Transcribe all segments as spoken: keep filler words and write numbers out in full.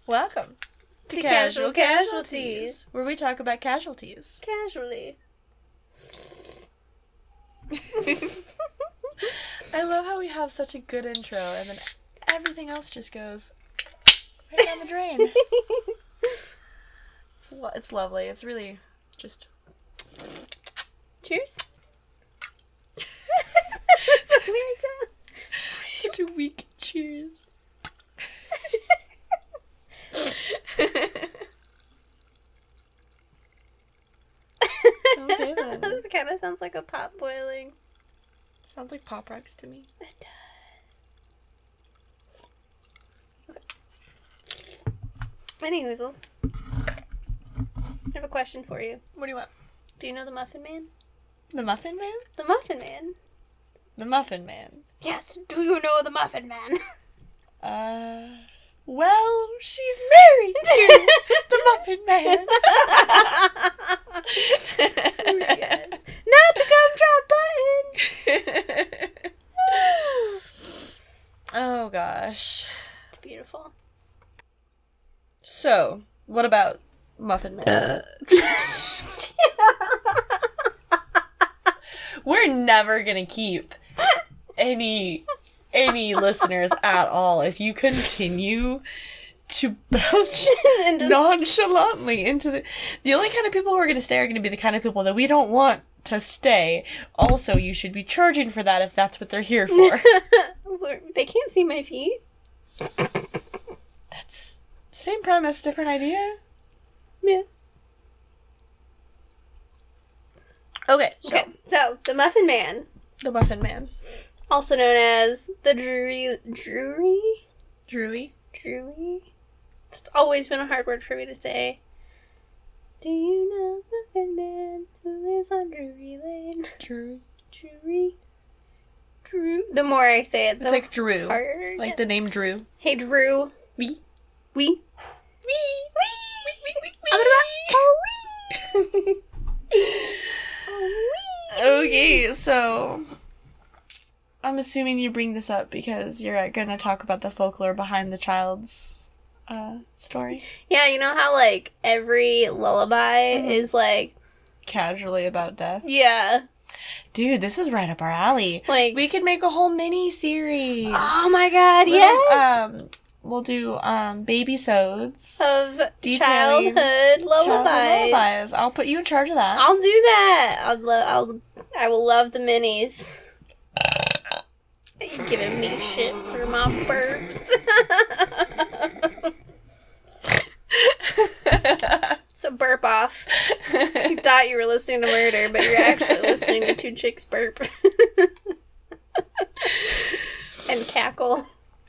Welcome to, to Casual, Casual Casualties, Casualties, where we talk about casualties. Casually. I love how we have such a good intro, and then everything else just goes right down the drain. It's lo- it's lovely. It's really just... Cheers. Such a weak cheers. Okay then. This kind of sounds like a pot boiling. Sounds like Pop Rocks to me. It does. Okay. Any hoozles. I have a question for you. What do you want? Do you know the Muffin Man? The Muffin Man? The Muffin Man. The Muffin Man. Yes, do you know the Muffin Man? Uh, well, she's married to the Muffin Man. Oh, yes. Not the gumdrop button! Oh, gosh. It's beautiful. So, what about Muffin Man? Uh. We're never gonna keep any any listeners at all if you continue to belch nonchalantly into the... The only kind of people who are gonna stay are gonna be the kind of people that we don't want to stay. Also, you should be charging for that if that's what they're here for. They can't see my feet. That's... Same premise, different idea? Yeah. Okay, so. Okay, so, the Muffin Man. The Muffin Man. Also known as the Drury... Drury? Drury? Drury? That's always been a hard word for me to say. Do you know Muffin Man who lives on Drury Lane? Drury. Drury? Drew? The more I say it, the It's like Drew. harder. Like the name Drew. Hey, Drew. We. We. We. We. We. Okay, so I'm assuming you bring this up because you're going to talk about the folklore behind the child's uh, story. Yeah, you know how, like, every lullaby mm-hmm. is, like... casually about death? Yeah. Dude, this is right up our alley. Like, we could make a whole mini-series. Oh my god, Little, yes! Um, we'll do um, baby-sodes. Of childhood lullabies. Childhood lullabies. I'll put you in charge of that. I'll do that. I'll, lo- I'll, I will love the minis. You're giving me shit for my burps. So burp off. You thought you were listening to murder, but you're actually listening to two chicks burp. And cackle.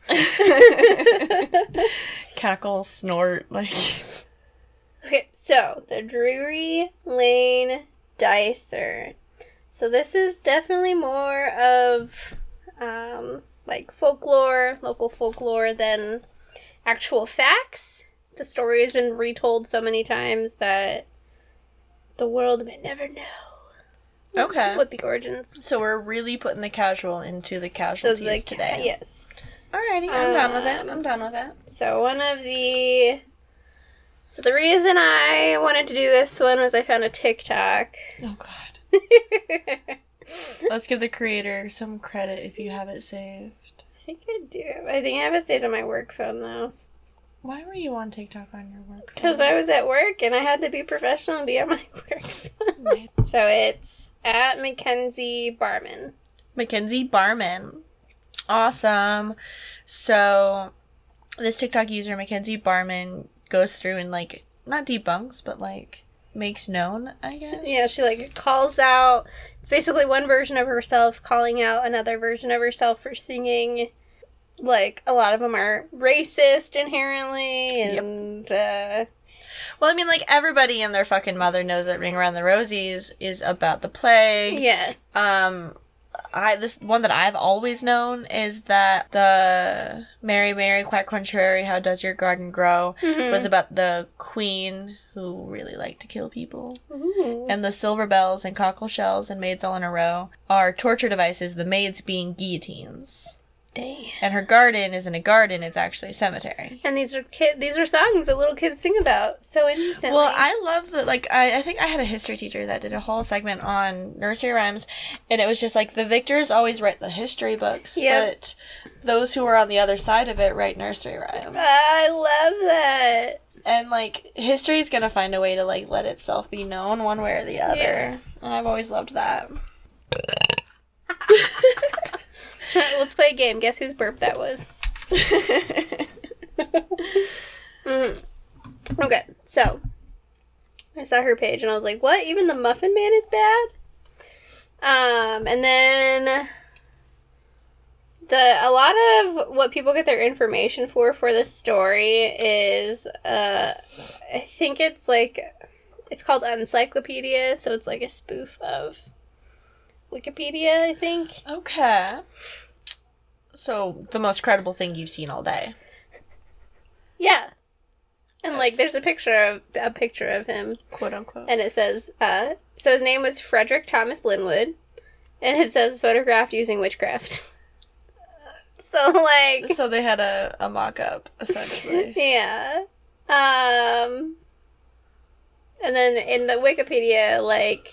Cackle, snort, like... Okay, so, the Drury Lane Dicer. So this is definitely more of, um, like, folklore, local folklore, than actual facts. The story has been retold so many times that the world may never know. Okay. What the origins. So we're really putting the casual into the casualties so the, today. Yes. Alrighty, I'm um, done with it. I'm done with it. So one of the... So the reason I wanted to do this one was I found a TikTok. Oh, God. Let's give the creator some credit if you have it saved. I think I do. I think I have it saved on my work phone, though. Why were you on TikTok on your work phone? Because I was at work and I had to be professional and be on my work phone. So it's at Mackenzie Barman. Mackenzie Barman. Awesome. So this TikTok user, Mackenzie Barman, goes through and, like, not debunks, but, like, makes known, I guess. Yeah, she, like, calls out. It's basically one version of herself calling out another version of herself for singing. Like, a lot of them are racist inherently, and, yep. uh... Well, I mean, like, everybody and their fucking mother knows that Ring Around the Rosies is about the plague. Yeah. Um... I this one that I've always known is that the Mary Mary Quack Contrary, How Does Your Garden Grow, mm-hmm. was about the queen who really liked to kill people. Ooh. And the silver bells and cockle shells and maids all in a row are torture devices, the maids being guillotines. Damn. And her garden isn't a garden, it's actually a cemetery. And these are kid these are songs that little kids sing about so innocently. Well, I love that, like, I, I think I had a history teacher that did a whole segment on nursery rhymes, and it was just like, the victors always write the history books, yep. but those who are on the other side of it write nursery rhymes. I love that. And, like, history is gonna find a way to, like, let itself be known one way or the other. Yeah. And I've always loved that. Let's play a game. Guess whose burp that was? mm. Okay, so I saw her page and I was like, what? Even the Muffin Man is bad? Um, and then the a lot of what people get their information for for this story is, uh, I think it's like, it's called Uncyclopedia, so it's like a spoof of Wikipedia, I think. Okay. So, the most credible thing you've seen all day. Yeah. And, That's... like, there's a picture of a picture of him. Quote, unquote. And it says, uh, so his name was Frederick Thomas Linwood. And it says, photographed using witchcraft. So, like... So they had a, a mock-up, essentially. Yeah. Um... And then in the Wikipedia, like...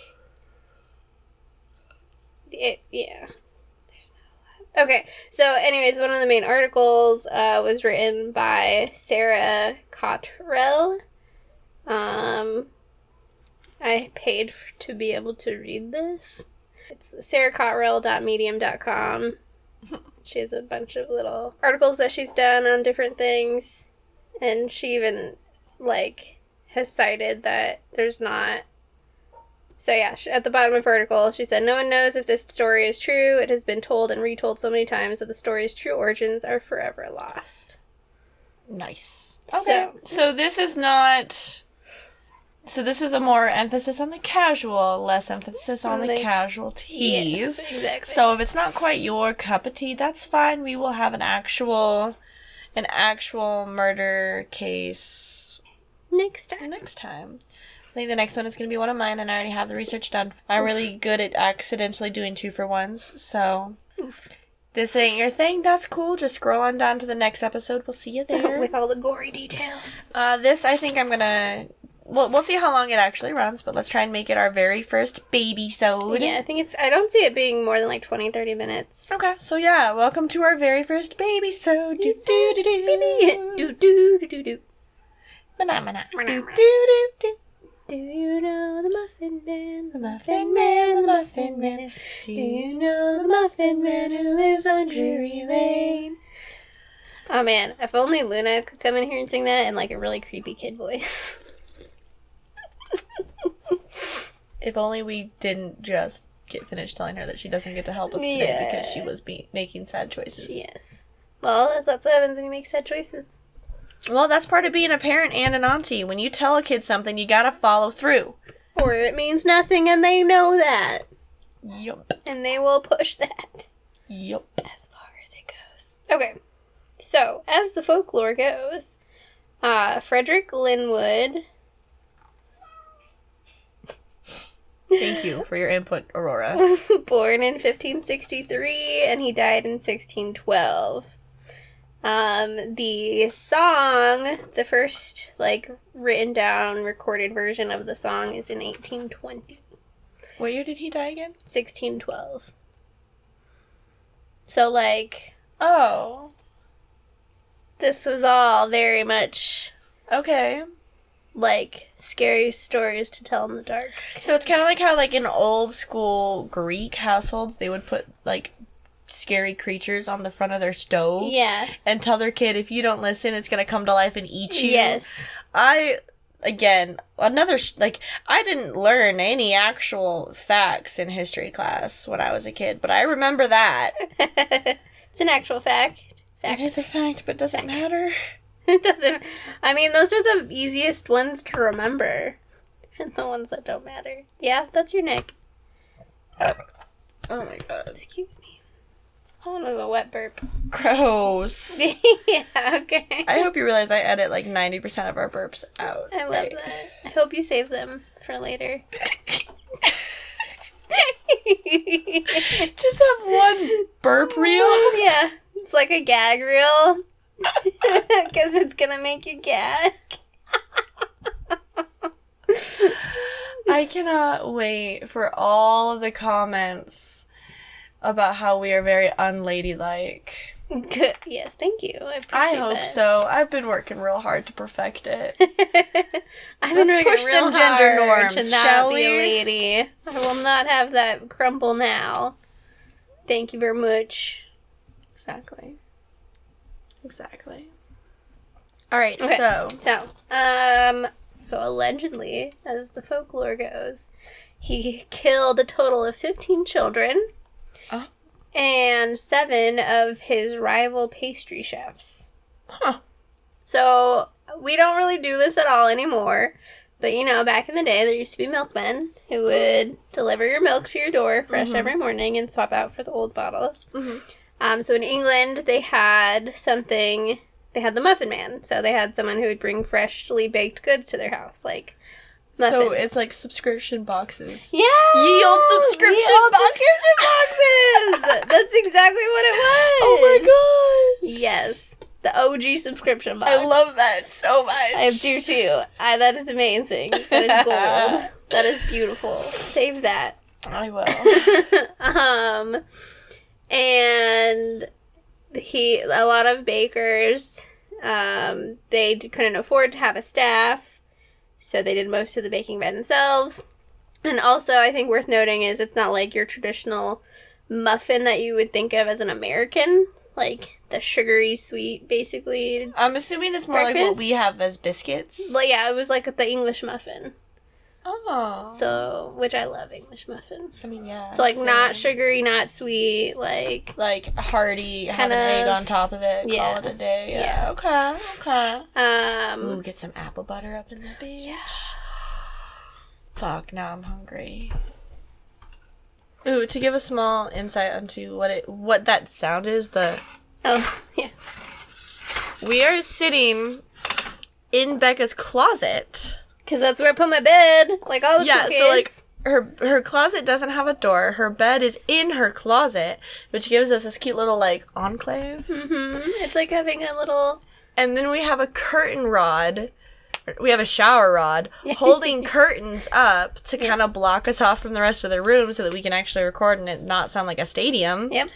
It, yeah. There's not a lot. Okay, so anyways, one of the main articles uh, was written by Sarah Cottrell. Um, I paid for, to be able to read this. It's sarah cottrell dot medium dot com. She has a bunch of little articles that she's done on different things. And she even, like, has cited that there's not... So yeah, at the bottom of her article, she said, no one knows if this story is true. It has been told and retold so many times that the story's true origins are forever lost. Nice. Okay. So, so this is not... So this is a more emphasis on the casual, less emphasis on the, the casualties. Yes, exactly. So if it's not quite your cup of tea, that's fine. We will have an actual, an actual murder case next time. Next time. I think the next one is going to be one of mine, and I already have the research done. I'm Oof. really good at accidentally doing two for ones, so... Oof. This ain't your thing, that's cool. Just scroll on down to the next episode. We'll see you there. With all the gory details. Uh, this, I think I'm going to... Well, we'll see how long it actually runs, but let's try and make it our very first baby-sode. Yeah, I think it's... I don't see it being more than like twenty, thirty minutes. Okay, so yeah, welcome to our very first baby-sode. Do-do-do-do. Baby. Do-do-do-do-do. Banana. Do-do-do-do. Do you know the Muffin Man, the Muffin Man, the Muffin Man? Do you know the Muffin Man who lives on Drury Lane? Oh man, if only Luna could come in here and sing that in like a really creepy kid voice. If only we didn't just get finished telling her that she doesn't get to help us today yeah. because she was be- making sad choices. Yes. Well, that's what happens when you make sad choices. Well, that's part of being a parent and an auntie. When you tell a kid something, you gotta follow through. Or it means nothing and they know that. Yup. And they will push that. Yup. As far as it goes. Okay. So, as the folklore goes, uh, Frederick Linwood... Thank you for your input, Aurora. ...was born in fifteen sixty-three and he died in sixteen twelve. Um, the song, the first, like, written down, recorded version of the song is in eighteen twenty. What year did he die again? sixteen twelve. So, like... Oh. This was all very much... Okay. Like, scary stories to tell in the dark. So it's kind of like how, like, in old school Greek households, they would put, like... scary creatures on the front of their stove. Yeah. And tell their kid, if you don't listen, it's going to come to life and eat you. Yes. I, again, another, sh- like, I didn't learn any actual facts in history class when I was a kid, but I remember that. It's an actual fact. fact. It is a fact, but does it matter? It doesn't. I mean, those are the easiest ones to remember. And the ones that don't matter. Yeah, that's your neck. Oh my god. Excuse me. That one was a wet burp. Gross. Yeah, okay. I hope you realize I edit like ninety percent of our burps out. I love right? that. I hope you save them for later. Just have one burp reel? Yeah. It's like a gag reel. Because it's gonna make you gag. I cannot wait for all of the comments about how we are very unladylike. Good. Yes, thank you. I appreciate I hope that. so. I've been working real hard to perfect it. I've been Let's working push real them gender hard norms, to not shall be we? a lady. I will not have that crumble now. Thank you very much. Exactly. Exactly. All right, Okay. so So, um, so allegedly, as the folklore goes, he killed a total of fifteen children. Oh. And seven of his rival pastry chefs. Huh. So, we don't really do this at all anymore. But, you know, back in the day, there used to be milkmen who would deliver your milk to your door fresh Mhm. every morning and swap out for the old bottles. Mhm. Um, so, in England, they had something... They had the Muffin Man. So, they had someone who would bring freshly baked goods to their house, like muffins. So it's like subscription boxes. Yeah! Ye old subscription Ye old boxes. subscription boxes! That's exactly what it was! Oh my gosh. Yes. The O G subscription box. I love that so much. I do too. I, that is amazing. That is gold. That is beautiful. Save that. I will. um, and he, a lot of bakers, um, they d- couldn't afford to have a staff, so they did most of the baking by themselves. And also, I think worth noting is it's not like your traditional muffin that you would think of as an American, like the sugary sweet, basically. I'm assuming it's more like Breakfast? what we have as biscuits. Well, yeah, it was like the English muffin. Oh. So, which I love English muffins. I mean, yeah. So, like, same. not sugary, not sweet, like, Like hearty, have Kind an egg of- on top of it, yeah. call it a day. Yeah. Yeah. Okay. Okay. um, Ooh, get some apple butter up in that bitch. Fuck, now I'm hungry. Ooh, to give a small insight onto what it what that sound is, the oh, yeah. we are sitting in Becca's closet. Because that's where I put my bed, like all the Yeah, cool so like kids. her her closet doesn't have a door. Her bed is in her closet, which gives us this cute little like enclave. Mm-hmm. It's like having a little, And then we have a curtain rod. We have a shower rod holding curtains up to kind of block us off from the rest of the room so that we can actually record and it not sound like a stadium. yep,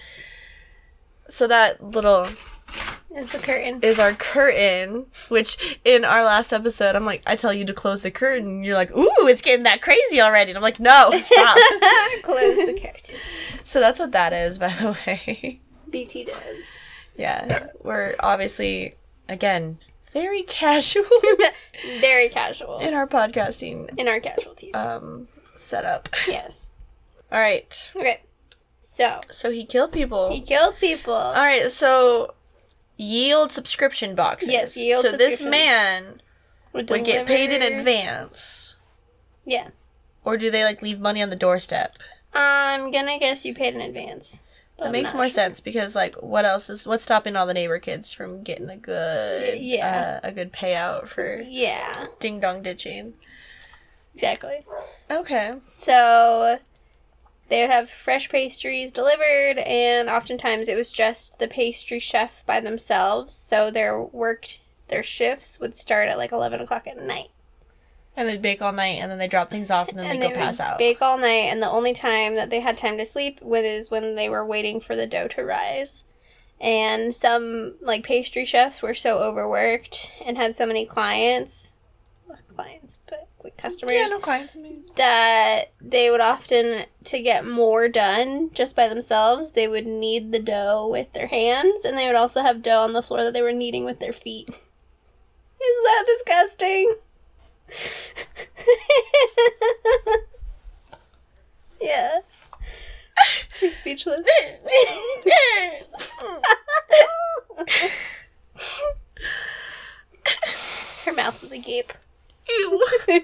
So that little is the curtain. is our curtain, which in our last episode, I'm like, I tell you to close the curtain. And you're like, ooh, it's getting that crazy already. And I'm like, no, stop. Close the curtain. So that's what that is, by the way. B T does. Yeah, we're obviously, again, very casual Very casual. in our podcasting In our casualties. um, setup. yes. All right. Okay. So, So he killed people. he killed people. All right, so yield subscription boxes. Yes, yield So this subscription. man Would would get paid in deliver- advance. Yeah. Or do they, like, leave money on the doorstep? I'm gonna guess you paid in advance. but That I'm makes not more sure. sense because, like, what else is what's stopping all the neighbor kids from getting a good Yeah. uh, a good payout for Yeah, ding dong ditching? exactly. Okay. So they would have fresh pastries delivered, and oftentimes it was just the pastry chef by themselves. So their work, their shifts would start at like eleven o'clock at night. And they'd bake all night and then they drop things off and then And they they go pass would out. bake all night, and the only time that they had time to sleep was when they were waiting for the dough to rise. And some, like, pastry chefs were so overworked and had so many clients, not clients, but like customers, Yeah, no clients. I mean. that they would often, to get more done just by themselves, they would knead the dough with their hands, and they would also have dough on the floor that they were kneading with their feet. Is that disgusting? Yeah. She's speechless. Her mouth was agape. Ew.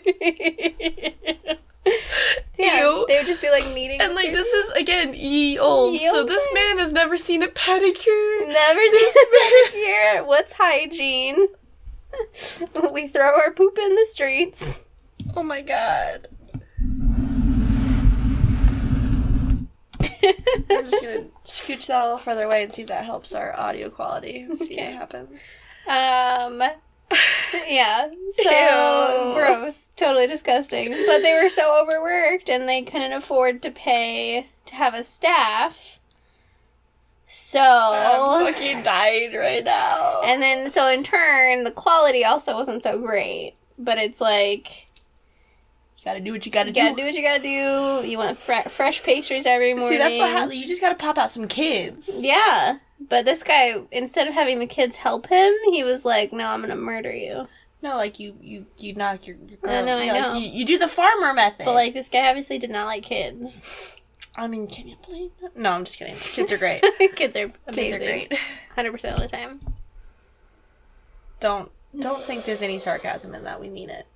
Yeah, Ew. they would just be like kneading. And with like their this is again ye old. Ye So olde. this man has never seen a pedicure. Never seen a pedicure. What's hygiene? We throw our poop in the streets. Oh my god. I'm just gonna scooch that a little further away and see if that helps our audio quality. See Okay. what happens. Um, yeah, so Ew. gross, totally disgusting. But they were so overworked and they couldn't afford to pay to have a staff. So, I'm fucking dying right now. and then so in turn, the quality also wasn't so great. But it's like, You gotta do what you gotta you do. gotta do what you gotta do. You want fre- fresh pastries every morning. See, that's what happens. You just gotta pop out some kids. Yeah. But this guy, instead of having the kids help him, he was like, no, I'm gonna murder you. No, like you, you, you knock your, your girl. I know, I you like, know. You, you do the farmer method. But like, this guy obviously did not like kids. I mean, can you blame them? No, I'm just kidding. Kids are great. Kids are amazing. Kids are great. one hundred percent of the time. Don't don't think there's any sarcasm in that. We mean it.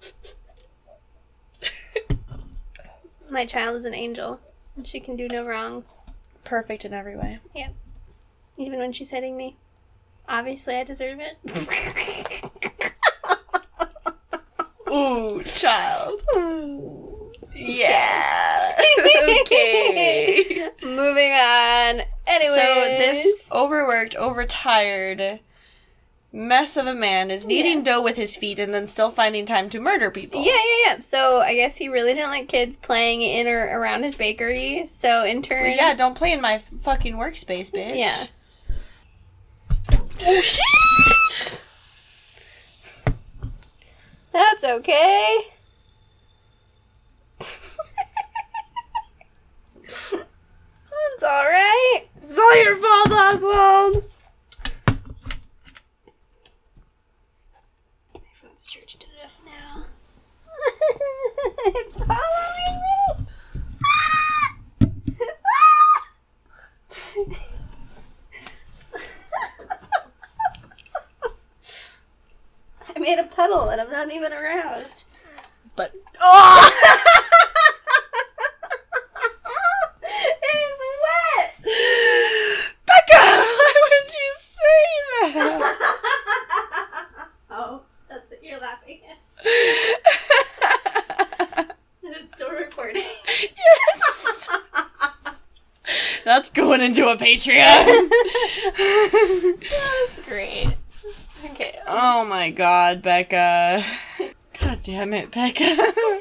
My child is an angel. She can do no wrong. Perfect in every way. Even when she's hitting me. Obviously, I deserve it. Ooh, child. Yeah. Okay. Moving on. Anyway. So this overworked, overtired mess of a man is kneading Yeah. dough with his feet and then still finding time to murder people. Yeah, yeah, yeah. So I guess he really didn't like kids playing in or around his bakery. So in turn. Well, yeah, don't play in my fucking workspace, bitch. Yeah. Oh, shit! That's okay. It's alright. It's all your fault, Oswald! My phone's charged enough now. It's following me. I made a puddle and I'm not even aroused. But. Oh! It is wet. Becca! Why would you say that? Oh, that's what you're laughing at. Is it still recording? Yes! That's going into a Patreon. That's great. Okay. Oh my god, Becca. God damn it, Becca.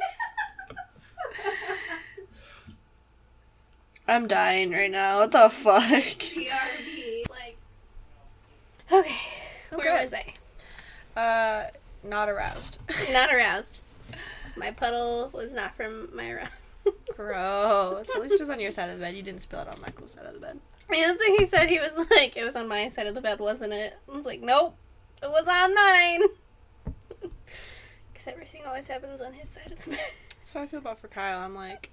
I'm dying right now. What the fuck? B R B. Like. Okay. Where Okay. was I? Uh, not aroused. Not aroused. My puddle was not from my arousal. Gross. At least it was on your side of the bed. You didn't spill it on Michael's side of the bed. Yeah, that's what he said. He was like, it was on my side of the bed, wasn't it? I was like, nope. It was on mine. Because everything always happens on his side of the bed. That's how I feel about for Kyle. I'm like,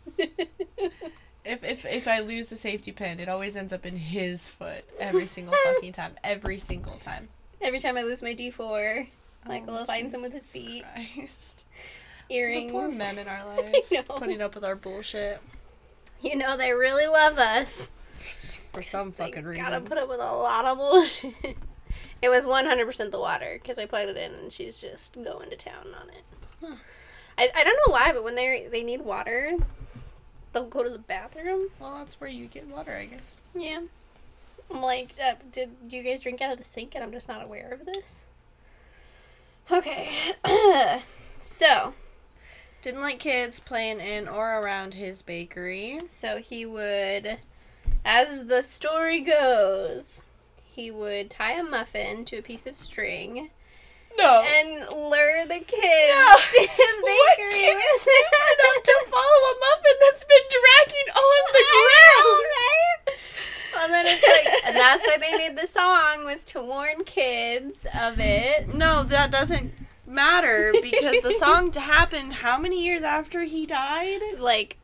if if if I lose the safety pin, it always ends up in his foot every single fucking time. Every single time. Every time I lose my D four, Michael Oh, finds him with his feet, Christ. earrings. The poor men in our lives. I know. Putting up with our bullshit. You know, they really love us. For some They fucking reason. gotta put up with a lot of bullshit. It was one hundred percent the water, because I plugged it in and she's just going to town on it. Huh. I, I don't know why, but when they they need water, they'll go to the bathroom. Well, that's where you get water, I guess. Yeah. I'm like, uh, did you guys drink out of the sink and I'm just not aware of this? Okay. So, Didn't like kids playing in or around his bakery. so he would, as the story goes, he would tie a muffin to a piece of string No. and lure the kids No. to his What bakery. kid is stupid enough to follow a muffin that's been dragging on the ground? Right? And then it's like, and that's why they made the song, was to warn kids of it. No, that doesn't matter because the song happened how many years after he died? Like,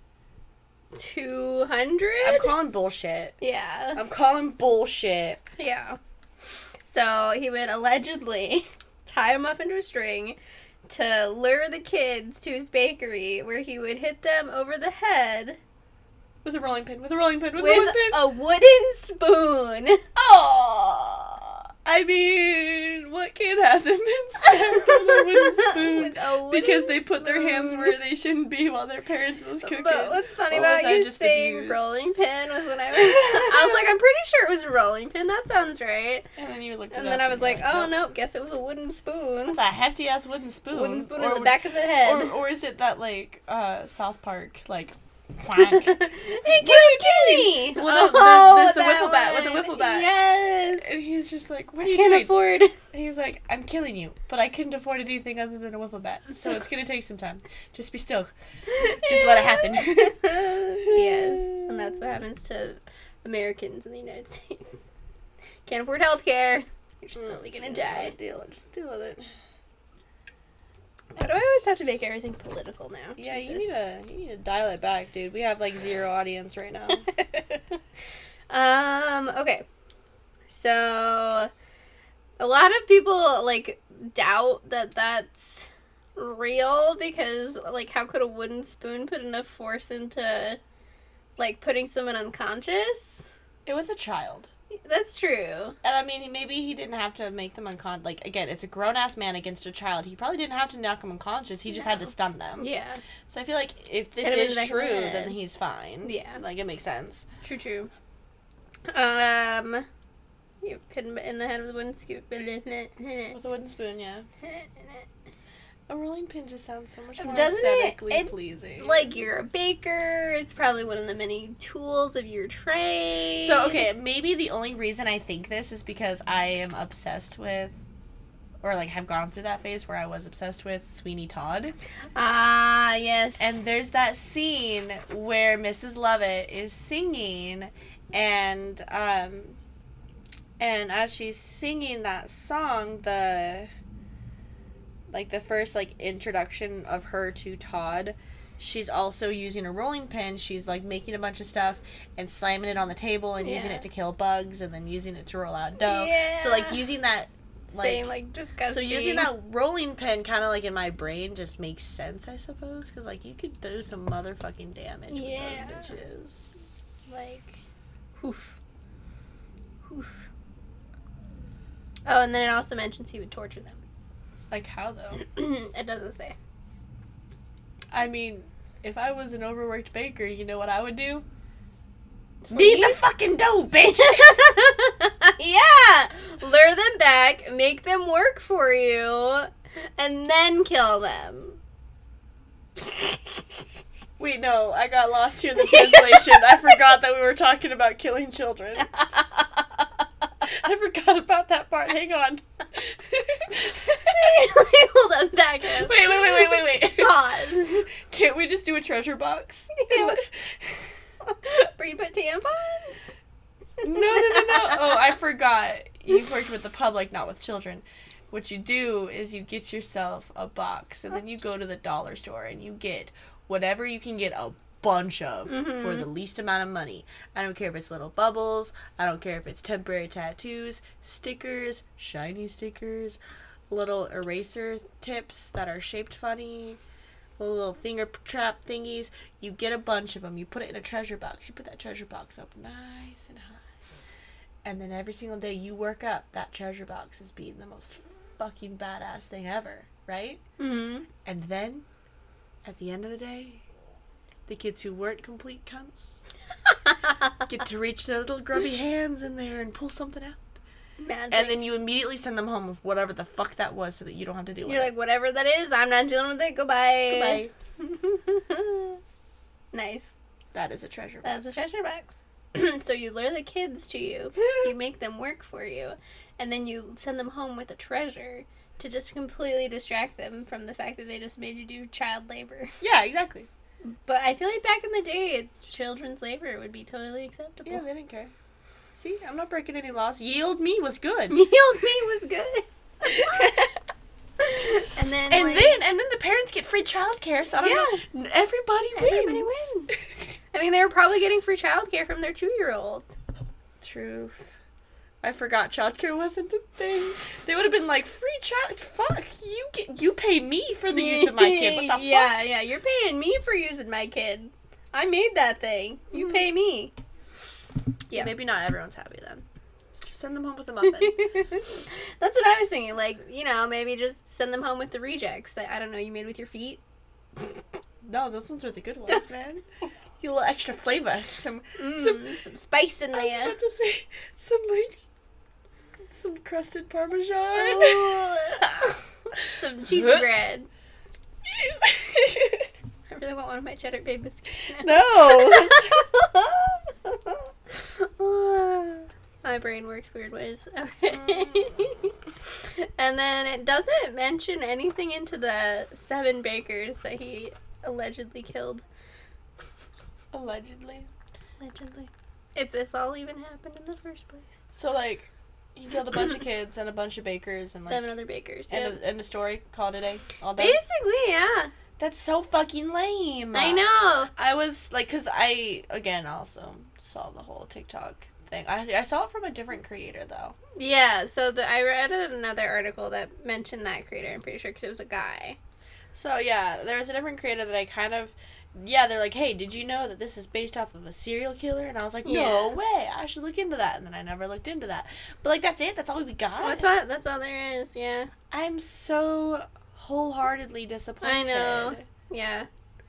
two hundred? I'm calling bullshit. Yeah. I'm calling bullshit. Yeah. So he would allegedly tie a muffin to a string to lure the kids to his bakery, where he would hit them over the head With a rolling pin, with a rolling pin, with, with a rolling pin. a wooden spoon. Oh, I mean, what kid hasn't been stabbed with a wooden spoon? With a wooden because they put their hands spoon. where they shouldn't be while their parents was cooking. But what's funny Or about was I you just saying abused? rolling pin was when I was, I was like, I'm pretty sure it was a rolling pin. That sounds right. And then you looked it And up then I was you're like, oh nope. no, guess it was a wooden spoon. It's a hefty ass wooden spoon. Wooden spoon or, in the back of the head. Or, or is it that like uh, South Park like? Quack. Hey, Kitty, Kitty! Well, no, oh, there's, there's the that wiffle bat with the one. wiffle bat. Yes. And he's just like, "What are I you can't doing?" afford. And he's like, "I'm killing you, but I couldn't afford anything other than a wiffle bat, so it's gonna take some time. Just be still. Just let it happen." Yes, and that's what happens to Americans in the United States. Can't afford health care. You're slowly gonna die. Deal it. Just deal with it. Why do I always have to make everything political now? Yeah, Jesus. you need to you need to dial it back, dude. We have like zero audience right now. um. Okay. So, a lot of people like doubt that that's real because, like, how could a wooden spoon put enough force into, like, putting someone unconscious? It was a child. That's true. And I mean, maybe he didn't have to make them unconscious. Like, again, it's a grown-ass man against a child. He probably didn't have to knock them unconscious. He just No. had to stun them. Yeah. So I feel like if this Hit him in is the back of the true, head. then he's fine. Yeah. Like, it makes sense. True. True. Um. You hit him in the head with a wooden scoop. With a wooden spoon, yeah. A rolling pin just sounds so much more Doesn't it? aesthetically It- pleasing. Like, you're a baker. It's probably one of the many tools of your trade. So, okay, maybe the only reason I think this is because I am obsessed with, or, like, have gone through that phase where I was obsessed with Sweeney Todd. Ah, yes. And there's that scene where Missus Lovett is singing, and, um, and as she's singing that song, the... like, the first, like, introduction of her to Todd, she's also using a rolling pin. She's, like, making a bunch of stuff and slamming it on the table and Yeah. using it to kill bugs and then using it to roll out dough. Yeah. So, like, using that, like... Same, like, disgusting. So, using that rolling pin kind of, like, in my brain just makes sense, I suppose. Because, like, you could do some motherfucking damage Yeah. with those bitches. Like, hoof. Hoof. Oh, and then it also mentions he would torture them. Like, how, though? It doesn't say. I mean, if I was an overworked baker, you know what I would do? Sleep? Knead the fucking dough, bitch! Yeah! Lure them back, make them work for you, and then kill them. Wait, no, I got lost here in the translation. I forgot that we were talking about killing children. I forgot about that part. Hang on. Hold on, back up. Wait, wait, wait, wait, wait, wait. Pause. Can't we just do a treasure box? Where you put tampons? No, no, no, no. Oh, I forgot. You've worked with the public, not with children. What you do is you get yourself a box, and then you go to the dollar store, and you get whatever you can get a bunch of Mm-hmm. for the least amount of money. I don't care if it's little bubbles. I don't care if it's temporary tattoos, stickers, shiny stickers, little eraser tips that are shaped funny, little finger trap thingies. You get a bunch of them. You put it in a treasure box. You put that treasure box up nice and high. And then every single day you work up that treasure box as being the most fucking badass thing ever, right? Mm-hmm. And then, at the end of the day, the kids who weren't complete cunts get to reach their little grubby hands in there and pull something out. Magic. And then you immediately send them home with whatever the fuck that was so that you don't have to deal with You're it. like, whatever that is, I'm not dealing with it. Goodbye. Goodbye. Nice. That is a treasure box. That's a treasure box. So you lure the kids to you, you make them work for you, and then you send them home with a treasure to just completely distract them from the fact that they just made you do child labor. Yeah, exactly. But I feel like back in the day, children's labor would be totally acceptable. Yeah, they didn't care. See, I'm not breaking any laws. Yield me was good. Yield me was good. And then, And like, then, and then the parents get free childcare. So I don't Yeah. know. Everybody wins. everybody wins. I mean, they were probably getting free childcare from their two-year-old. Truth. I forgot childcare wasn't a thing. They would have been like, free child. Fuck you. Get you pay me for the use of my kid. What the yeah, fuck? yeah, you're paying me for using my kid. I made that thing. You Mhm. pay me. Yeah. Maybe not everyone's happy then. It's just Just send them home with a muffin. That's what I was thinking. Like, you know, maybe just send them home with the rejects that, I don't know, you made with your feet. No, those ones were the good ones, those... man. You a little extra flavor. Some, mm, some, some spice in there. I was about to say, some, like, some crusted Parmesan. Oh. Some cheesy bread. I really want one of my cheddar bay biscuits now. No! My brain works weird ways. Okay. Mm. And then it doesn't mention anything into the seven bakers that he allegedly killed. Allegedly? Allegedly. If this all even happened in the first place. So, like, he killed a bunch of kids and a bunch of bakers and, like... Seven other bakers, and, yep. a, and a story. Called it a day. All done. Basically, yeah. That's so fucking lame. I know. I was, like, because I, again, also saw the whole TikTok thing. I I saw it from a different creator, though. Yeah, so the, I read another article that mentioned that creator, I'm pretty sure, because it was a guy. So, yeah, there was a different creator that I kind of... Yeah, they're like, hey, did you know that this is based off of a serial killer? And I was like, no yeah. way, I should look into that. And then I never looked into that. But, like, that's it? That's all we got? That's all, that's all there is, yeah. I'm so wholeheartedly disappointed. I know. Yeah.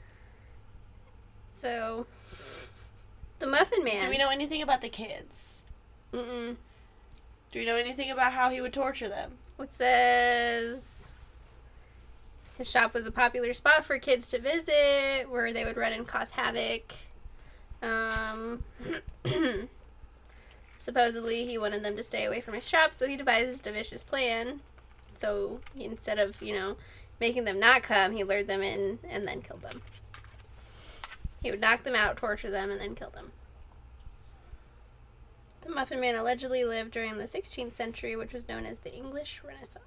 So, the Muffin Man. Do we know anything about the kids? Mm-mm. Do we know anything about how he would torture them? It says... His shop was a popular spot for kids to visit, where they would run and cause havoc. Um, supposedly, he wanted them to stay away from his shop, so he devised a vicious plan. So, instead of, you know, making them not come, he lured them in and then killed them. He would knock them out, torture them, and then kill them. The Muffin Man allegedly lived during the sixteenth century, which was known as the English Renaissance.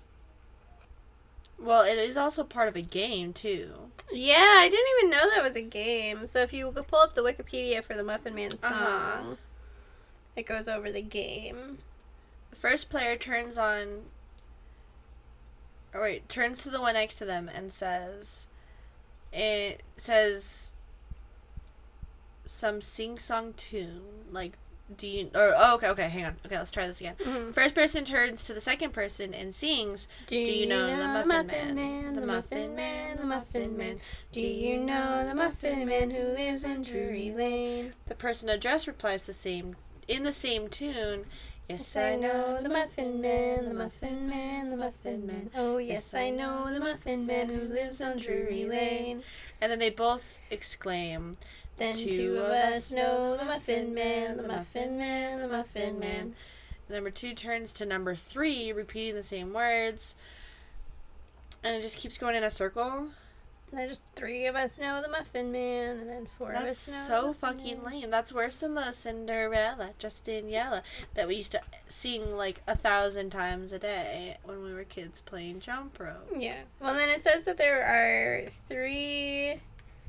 Well, it is also part of a game, too. Yeah, I didn't even know that was a game. So if you pull up the Wikipedia for the Muffin Man song, uh-huh. it goes over the game. The first player turns on... Or wait, turns to the one next to them and says... It says... Some sing-song tune. Like... Do you, or, oh, okay, okay, hang on. Okay, let's try this again. Mm-hmm. First person turns to the second person and sings, Do, do you know, know the Muffin, Muffin Man, Man, the Muffin Man, the Muffin Man? Do you know the Muffin Man who lives in Drury Lane? The person addressed replies the same, in the same tune, Yes, I know the Muffin Man, the Muffin Man, the Muffin Man. Oh, yes, I know the Muffin Man who lives on Drury Lane. And then they both exclaim, Then two, two of us know the Muffin Man, the Muffin Man, the Muffin Man. Number two turns to number three, repeating the same words. And it just keeps going in a circle. And there's three of us know the Muffin Man, and then four That's of us know so the Muffin fucking Man. lame. That's worse than the Cinderella, Justin Yella, that we used to sing like a thousand times a day when we were kids playing jump rope. Yeah. Well, then it says that there are three...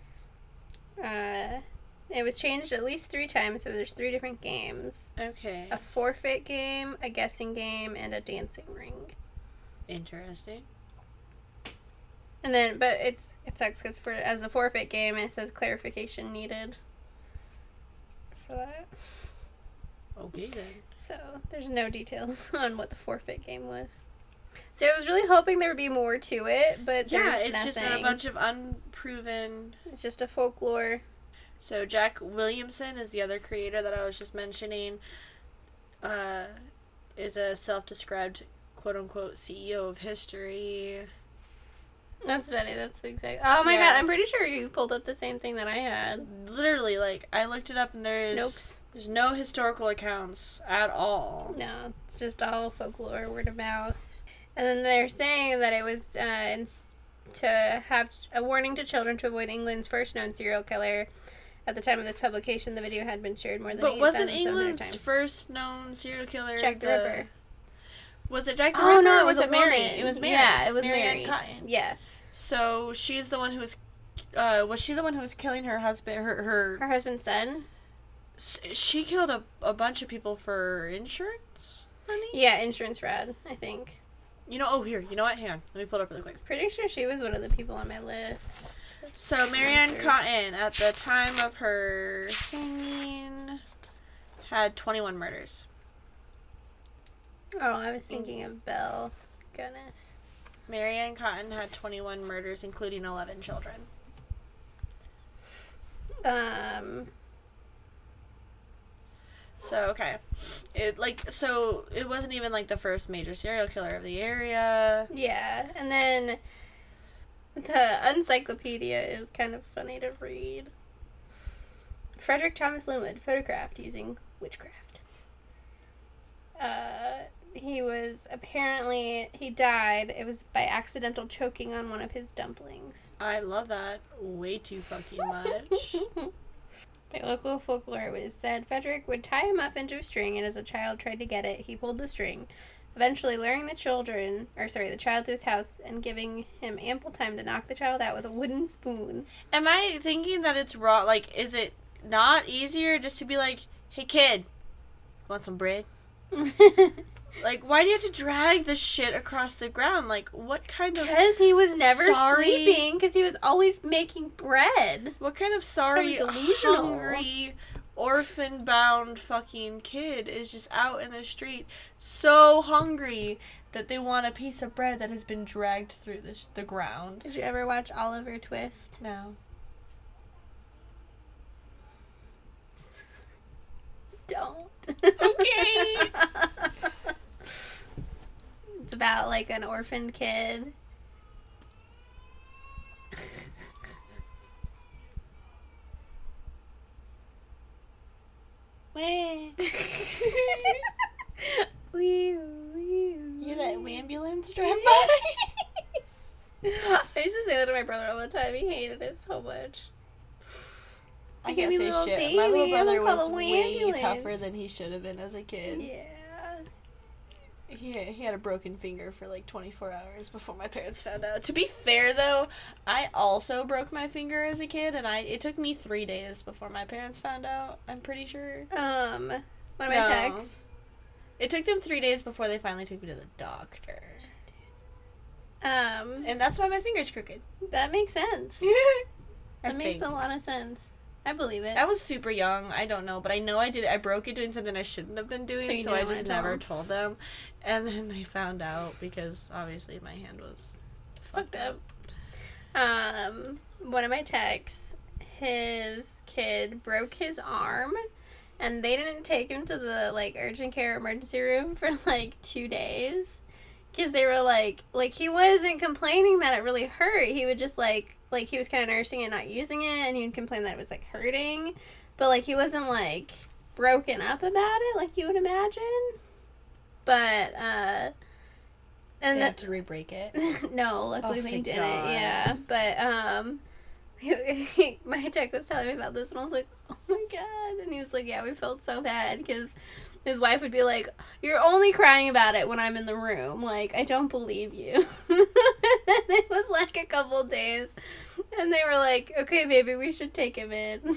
Uh, it was changed at least three times, so there's three different games. Okay. A forfeit game, a guessing game, and a dancing ring. Interesting. And then, but it's it sucks because for as a forfeit game, it says clarification needed for that. Okay then. So there's no details on what the forfeit game was. So I was really hoping there would be more to it, but yeah, there's it's nothing. just a bunch of unproven. It's just a folklore. So Jack Williamson is the other creator that I was just mentioning. Uh, is a self-described quote unquote C E O of history. That's funny. That's the exact. Oh my yeah. god! I'm pretty sure you pulled up the same thing that I had. Literally, like I looked it up, and there's Snopes. There's no historical accounts at all. No, it's just all folklore, word of mouth. And then they're saying that it was uh, in, to have a warning to children to avoid England's first known serial killer. At the time of this publication, the video had been shared more than But eight wasn't thousand seven hundred England's times. first known serial killer Jack the, the Ripper? Was it Jack the oh, Ripper? no, or was it was it Mary? Woman. It was Mary. Yeah, it was Mary. Mary. Ann Cotton. Yeah. So she's the one who was. Uh, was she the one who was killing her husband? Her her. Her husband's son. She killed a a bunch of people for insurance money. Yeah, insurance fraud, I think. You know, oh, here, you know what? Hang on. Let me pull it up really quick. Pretty sure she was one of the people on my list. So, Mary Ann Cotton, at the time of her hanging, had twenty-one murders. Oh, I was thinking of Belle. Goodness. Mary Ann Cotton had twenty-one murders, including eleven children. Um... So, okay. It, like, so, it wasn't even, like, the first major serial killer of the area. Yeah, and then the encyclopedia is kind of funny to read. Frederick Thomas Linwood, photographed using witchcraft. Uh, he was apparently, he died, it was by accidental choking on one of his dumplings. I love that way too fucking much. By local folklore, it was said Frederick would tie a muff into a string, and as a child tried to get it, he pulled the string, eventually luring the children, or sorry, the child to his house and giving him ample time to knock the child out with a wooden spoon. Am I thinking that it's wrong? Like, is it not easier just to be like, hey kid, want some bread? Like, why do you have to drag the shit across the ground? Like, what kind of... Because he was never sorry, sleeping, because he was always making bread. What kind of sorry, hungry, orphan-bound fucking kid is just out in the street so hungry that they want a piece of bread that has been dragged through the, the ground? Did you ever watch Oliver Twist? No. Don't. Okay! It's about, like, an orphaned kid. Wait. Wee, wee, You that ambulance drive by? I used to say that to my brother all the time. He hated it so much. I Give can't me say little shit. baby, My little I'm brother gonna call was the way ambulance. tougher than he should have been as a kid. Yeah. He he had a broken finger for like twenty-four hours before my parents found out. To be fair though, I also broke my finger as a kid, and I it took me three days before my parents found out. I'm pretty sure. Um, one of my No. texts. It took them three days before they finally took me to the doctor. Um, And that's why my finger's crooked. that makes sense. I That makes think. a lot of sense. I believe it. I was super young. I don't know, but I know I did. I broke it doing something I shouldn't have been doing, So you so I didn't just wanna tell never them? told them. And then they found out because obviously my hand was fucked up. Um, one of my texts, his kid broke his arm, and they didn't take him to the, like, urgent care emergency room for, like, two days. Because they were, like, like, he wasn't complaining that it really hurt. He would just, like, like, he was kind of nursing it, not using it, and he would complain that it was, like, hurting. But, like, he wasn't, like, broken up about it, like you would imagine. But, uh... They And had that, to re-break it. no, luckily Oh, they thank didn't. God. Yeah, but um, my tech was telling me about this, and I was like, "Oh my god!" And he was like, "Yeah, we felt so bad because his wife would be like, you're only crying about it when I'm in the room. Like, I don't believe you." And it was like a couple days, and they were like, "Okay, baby, we should take him in."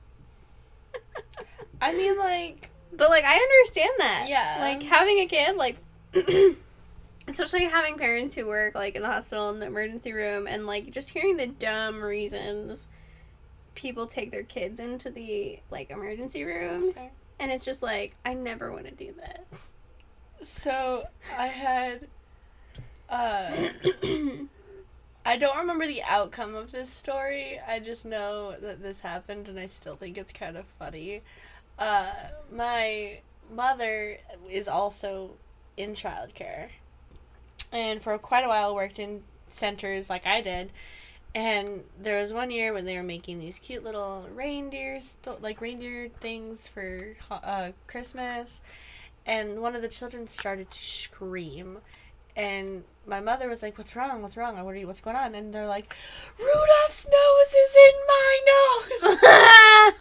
I mean, like, But like, I understand that. Yeah. Like having a kid, like. Especially having parents who work, like, in the hospital, in the emergency room, and, like, just hearing the dumb reasons people take their kids into the, like, emergency room. that's fair. And it's just, like, I never want to do that. So, I had, uh, I don't remember the outcome of this story. I just know that this happened, and I still think it's kind of funny. Uh, my mother is also in childcare. And for quite a while worked in centers like I did. And there was one year when they were making these cute little reindeers, like reindeer things for uh, Christmas. And one of the children started to scream. And my mother was like, "What's wrong? What's wrong? What are you, what's going on?" And they're like, "Rudolph's nose is in my nose!"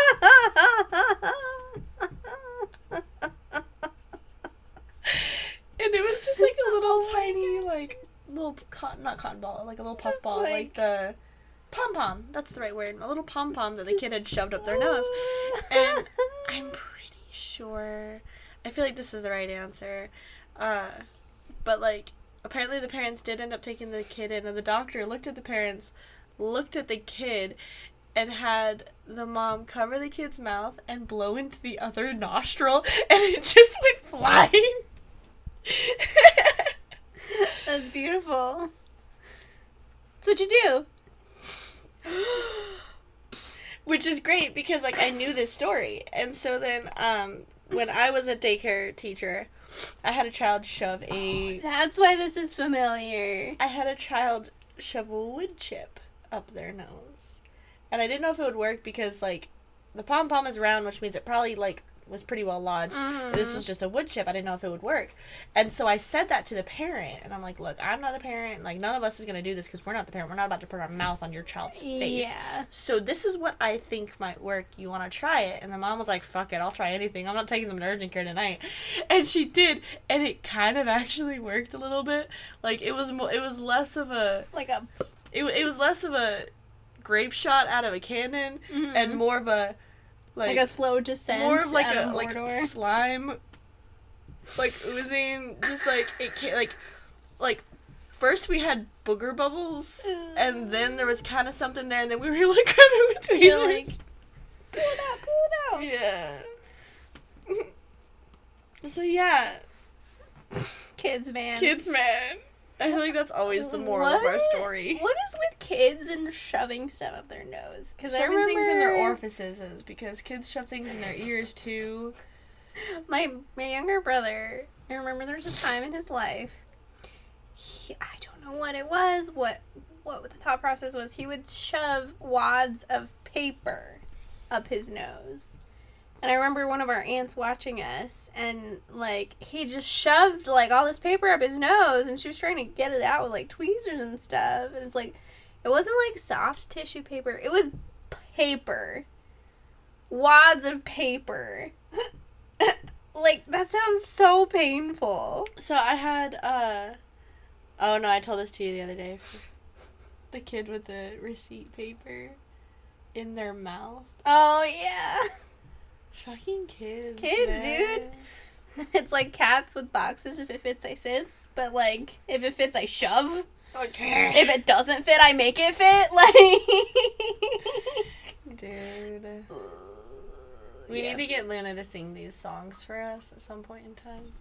And it was just like a little Oh my tiny, like, little, cotton, not cotton ball, like a little puff Just ball, like, like- the pom-pom, that's the right word, a little pom-pom that the kid had shoved up their nose. And I'm pretty sure, I feel like this is the right answer, uh, but, like, apparently the parents did end up taking the kid in, and the doctor looked at the parents, looked at the kid, and had the mom cover the kid's mouth and blow into the other nostril, and it just went flying. That's beautiful. That's what you do. Which is great because, like, I knew this story. And so then, um, when I was a daycare teacher, I had a child shove a... Oh, that's why this is familiar. I had a child shove a wood chip up their nose. And I didn't know if it would work because, like, the pom-pom is round, which means it probably, like, was pretty well lodged. Mm-hmm. This was just a wood chip. I didn't know if it would work. And so I said that to the parent. And I'm like, look, I'm not a parent. Like, none of us is going to do this because we're not the parent. We're not about to put our mouth on your child's face. Yeah. So this is what I think might work. You want to try it? And the mom was like, fuck it. I'll try anything. I'm not taking them to urgent care tonight. And she did. And it kind of actually worked a little bit. Like, it was, mo- it was less of a... Like a... It, it was less of a grape shot out of a cannon Mm-hmm. and more of a... Like, like a slow descent. More of like out a of like Mordor. slime, like oozing. Just like it came, like like first we had booger bubbles, and then there was kind of something there, and then we were able to grab it with tweezers. You're like, pull it out, pull it out. Yeah. So yeah, kids, man. kids, man. I feel like that's always the moral what? of our story. What is with kids and shoving stuff up their nose? Because I Shoving remember things in their orifices is because kids shove things in their ears too. My my younger brother, I remember there was a time in his life, he, I don't know what it was, what what the thought process was, he would shove wads of paper up his nose. And I remember one of our aunts watching us, and, like, he just shoved, like, all this paper up his nose, and she was trying to get it out with, like, tweezers and stuff. And it's like, it wasn't, like, soft tissue paper. It was paper. Wads of paper. Like, that sounds so painful. So I had, uh... Oh, no, I told this to you the other day. The kid with the receipt paper in their mouth. Oh, yeah. Fucking kids, Kids, man. dude. It's like cats with boxes. If it fits, I sits. But, like, if it fits, I shove. Okay. If it doesn't fit, I make it fit. Like... Dude. We yeah. need to get Luna to sing these songs for us at some point in time.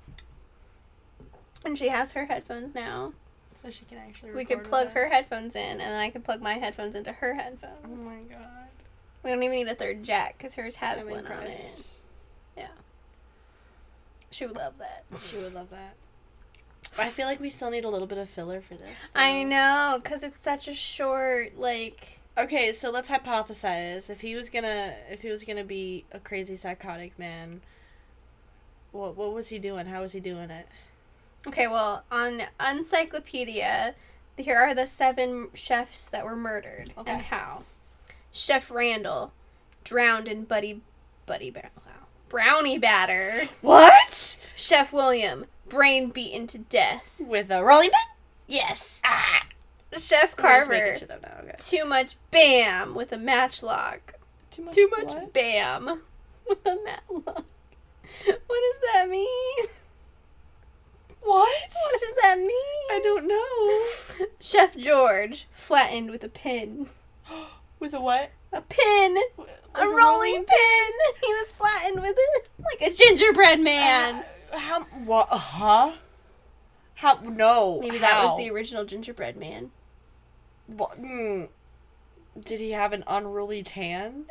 And she has her headphones now. So she can actually We record could plug with her us. headphones in, and then I could plug my headphones into her headphones. Oh my god. We don't even need a third jack, because hers has I'm one on it. impressed. Yeah. She would love that. She would love that. I feel like we still need a little bit of filler for this. though. I know, because it's such a short, like... Okay, so let's hypothesize. If he was gonna if he was gonna be a crazy psychotic man, what what was he doing? How was he doing it? Okay, well, on Uncyclopedia, here are the seven chefs that were murdered, Okay. and how. Chef Randall, drowned in Buddy... Buddy... Ba- wow. Brownie batter. What? Chef William, brain beaten to death. With a rolling pin? Yes. Ah! Chef I'm just Carver, making shit up now, okay. too much bam with a matchlock. Too much, Too much what? bam with a matchlock. What does that mean? What? What does that mean? I don't know. Chef George, flattened with a pin. With a what? A pin! Like A rolling pin! He was flattened with it like a gingerbread man. Uh, how? What? Huh? How? No. Maybe that how? was the original gingerbread man. What? Mm, did he have an unruly tan?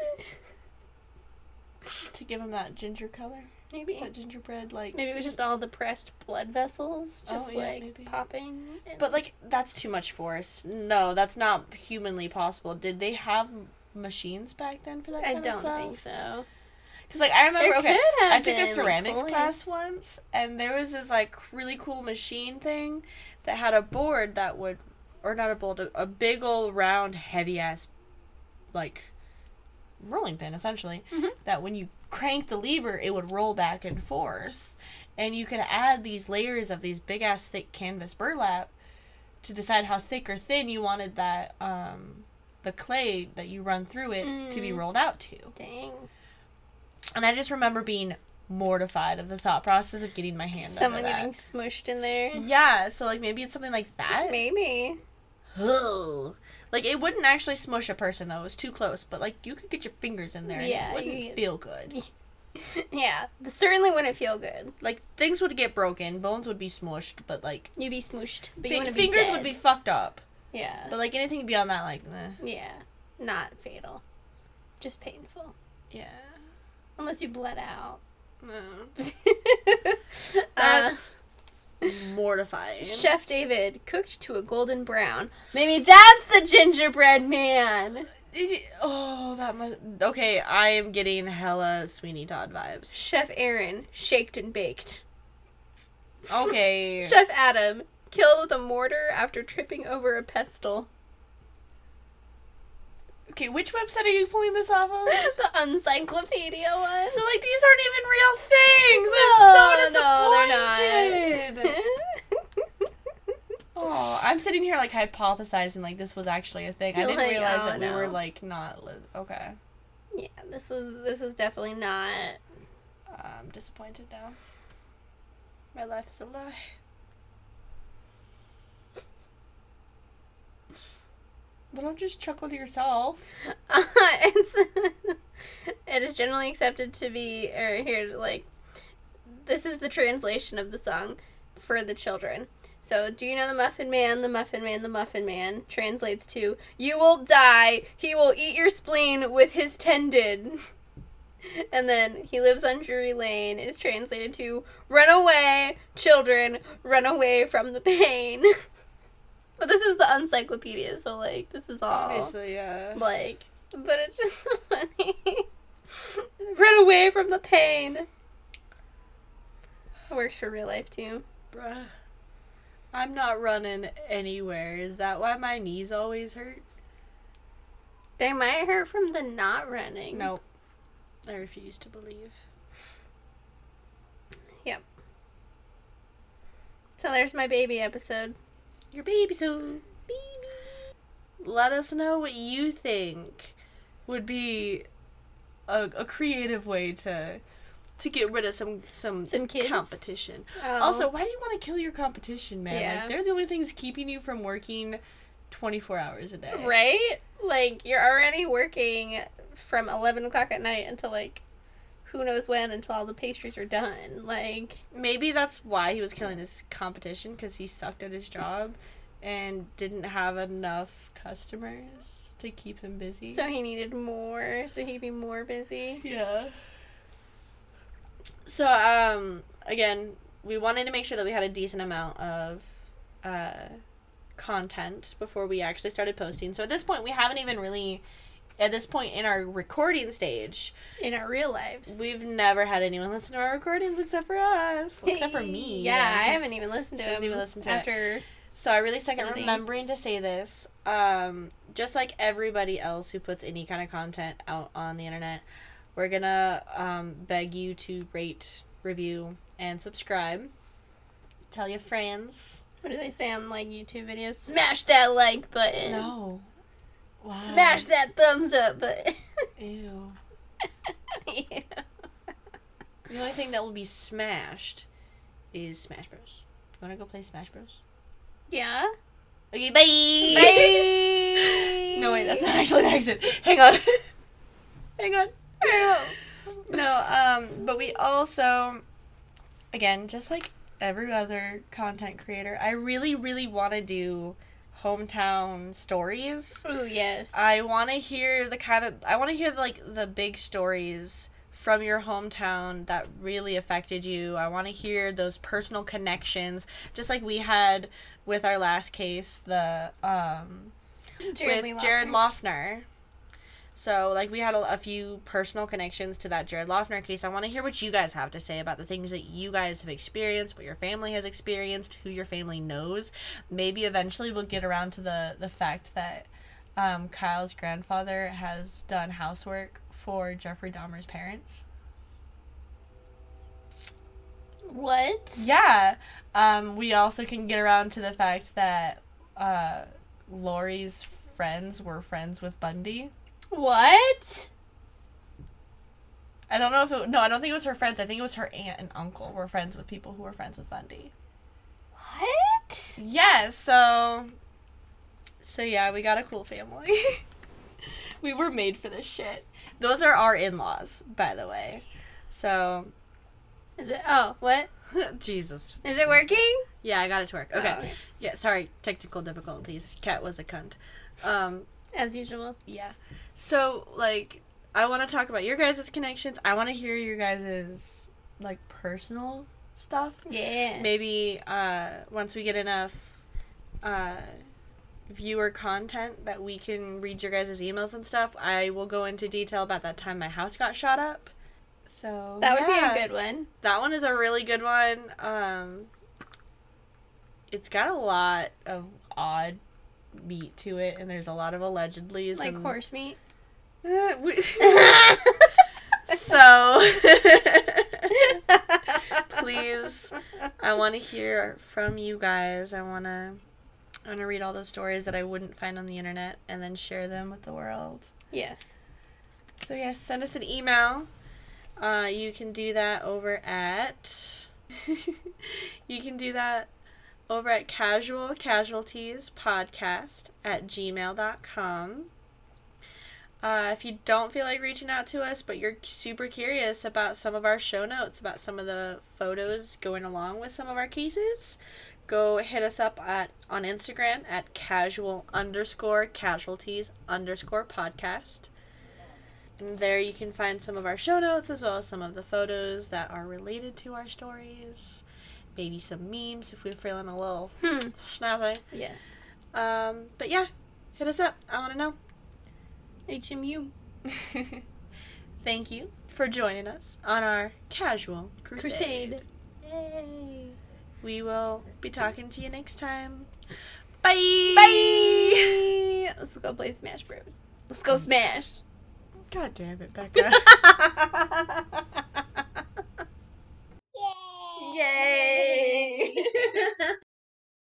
To give him that ginger color? Maybe. That gingerbread, like... Maybe it was just all the pressed blood vessels just Oh, yeah, like maybe. popping. And- But, like, that's too much force. No, that's not humanly possible. Did they have machines back then for that I kind don't of stuff? think so. Because, like, I remember, There okay, could have I took been, a like, ceramics pulleys. class once, and there was this, like, really cool machine thing that had a board that would, or not a board, a, a big old round, heavy-ass, like, rolling pin, essentially, Mhm. that when you crank the lever, it would roll back and forth. And you could add these layers of these big-ass, thick canvas burlap to decide how thick or thin you wanted that, um, the clay that you run through it mm. to be rolled out to. Dang. And I just remember being mortified of the thought process of getting my hand Someone under that. getting smushed in there. Yeah, so, like, maybe it's something like that. Maybe. Ugh. Like, it wouldn't actually smush a person, though. It was too close. But, like, you could get your fingers in there and Yeah, it wouldn't you- feel good. Yeah, certainly wouldn't feel good. Like, things would get broken, bones would be smushed, but, like... You'd be smooshed, but fi- you wouldn't fingers be would be fucked up. Yeah. But, like, anything beyond that, like, eh. Yeah. Not fatal. Just painful. Yeah. Unless you bled out. No. That's uh, mortifying. Chef David cooked to a golden brown. Maybe that's the gingerbread man. Oh, that must... Okay, I am getting hella Sweeney Todd vibes. Chef Aaron shaked and baked. Okay. Chef Adam killed with a mortar after tripping over a pestle. Okay, which website are you pulling this off of? The encyclopedia one. So, like, these aren't even real things. No, I'm so disappointed. no, they're not. Oh, I'm sitting here, like, hypothesizing, like, this was actually a thing. I You're didn't like, realize oh, that we no. were, like, not... Li- okay. Yeah, this was this is definitely not. I'm disappointed now. My life is a lie. Well, don't just chuckle to yourself. Uh, it's it is generally accepted to be, or here, like, this is the translation of the song for the children. So, do you know the Muffin Man, the Muffin Man, the Muffin Man translates to, you will die, he will eat your spleen with his tendon. And then, he lives on Drury Lane is translated to, run away, children, run away from the pain. But this is the encyclopedia, so, like, this is all... Obviously, yeah. Like, but it's just so funny. Run away from the pain. It works for real life, too. Bruh. I'm not running anywhere. Is that why my knees always hurt? They might hurt from the not running. Nope. I refuse to believe. Yep. So there's my baby episode. Your baby soon. Baby. Let us know what you think would be a, a creative way to to get rid of some some, Some kids? competition. Oh. Also, why do you want to kill your competition, man? Yeah. Like, they're the only things keeping you from working twenty-four hours a day. Right? Like, you're already working from eleven o'clock at night until, like, who knows when, until all the pastries are done. Like... Maybe that's why he was killing his competition, because he sucked at his job and didn't have enough customers to keep him busy. So he needed more, so he'd be more busy. Yeah. So, um, again, we wanted to make sure that we had a decent amount of uh, content before we actually started posting. So at this point, we haven't even really, at this point in our recording stage, In our real lives. we've never had anyone listen to our recordings except for us. Well, except for me. Yeah, I Yes. haven't even listened to She hasn't him even listened to it. after... So I really suck at Editing. remembering to say this. Um, just like everybody else who puts any kind of content out on the internet, we're gonna um, beg you to rate, review, and subscribe. Tell your friends. What do they say on, like, YouTube videos? Smash that like button. No. Why? Smash that thumbs up button. Ew. Yeah. The only thing that will be smashed is Smash Bros. You wanna go play Smash Bros? Yeah? Okay, bye! Bye! No, wait, that's not actually the exit. Hang on. Hang on. No, um, but we also, again, just like every other content creator, I really, really want to do hometown stories. Ooh, yes. I want to hear the kind of, I want to hear, like, the big stories from your hometown that really affected you. I want to hear those personal connections, just like we had with our last case, the, um, Jared with Lee Jared Loeffner. Loeffner. So, like, we had a, a few personal connections to that Jared Loeffner case. I want to hear what you guys have to say about the things that you guys have experienced, what your family has experienced, who your family knows. Maybe eventually we'll get around to the, the fact that um, Kyle's grandfather has done housework for Jeffrey Dahmer's parents. What? Yeah. Um, we also can get around to the fact that uh, Lori's friends were friends with Bundy. What? I don't know if it... No, I don't think it was her friends. I think it was her aunt and uncle were friends with people who were friends with Bundy. What? Yeah, so... So, yeah, we got a cool family. We were made for this shit. Those are our in-laws, by the way. So. Is it? Oh, what? Jesus. Is it working? Yeah, I got it to work. Okay. Oh, okay. Yeah, sorry. Technical difficulties. Cat was a cunt. Um, As usual. Yeah. So, like, I want to talk about your guys' connections. I want to hear your guys' like, personal stuff. Yeah. Maybe, uh, once we get enough, uh, viewer content that we can read your guys' emails and stuff, I will go into detail about that time my house got shot up. So, that would yeah. be a good one. That one is a really good one. Um, it's got a lot of odd meat to it, and there's a lot of allegedlys. Like and, horse meat? Uh, we, so, please, I want to hear from you guys. I want to I want to read all those stories that I wouldn't find on the internet and then share them with the world. Yes. So, yes, send us an email. Uh, you can do that over at... you can do that over at casual casualties podcast at gmail dot com. Uh, if you don't feel like reaching out to us, but you're super curious about some of our show notes, about some of the photos going along with some of our cases, go hit us up at on Instagram at casual underscore casualties underscore podcast. And there you can find some of our show notes as well as some of the photos that are related to our stories. Maybe some memes if we're feeling a little Hmm. snazzy. Yes. Um, but yeah, hit us up. I want to know. H M U. Thank you for joining us on our casual crusade. Crusade. Yay. We will be talking to you next time. Bye! Bye! Let's go play Smash Bros. Let's go Smash. God damn it, Becca. Yay! Yay!